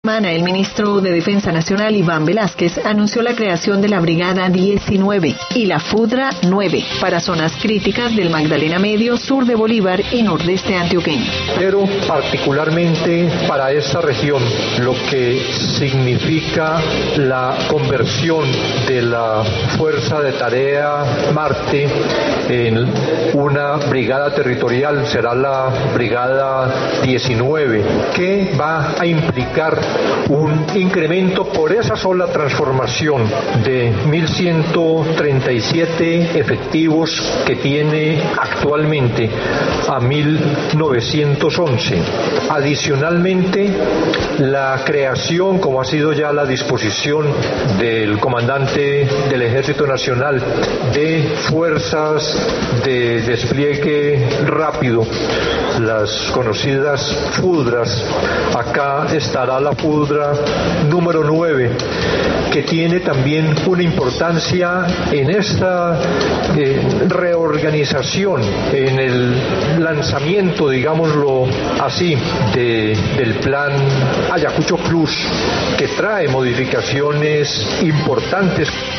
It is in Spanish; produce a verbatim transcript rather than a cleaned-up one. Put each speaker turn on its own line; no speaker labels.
El ministro de Defensa Nacional, Iván Velázquez, anunció la creación de la Brigada diecinueve y la FUDRA nueve para zonas críticas del Magdalena Medio, sur de Bolívar y nordeste antioqueño.
Pero particularmente para esta región, lo que significa la conversión de la Fuerza de Tarea Marte en una brigada territorial será la Brigada diecinueve, que va a implicar un incremento por esa sola transformación de mil ciento treinta y siete efectivos que tiene actualmente a mil novecientos once. Adicionalmente, la creación, como ha sido ya la disposición del comandante del Ejército Nacional, de fuerzas de despliegue rápido, las conocidas FUDRAs. Acá estará la FUDRA número nueve, que tiene también una importancia en esta eh, reorganización, en el lanzamiento, digámoslo así, de, del plan Ayacucho Plus, que trae modificaciones importantes.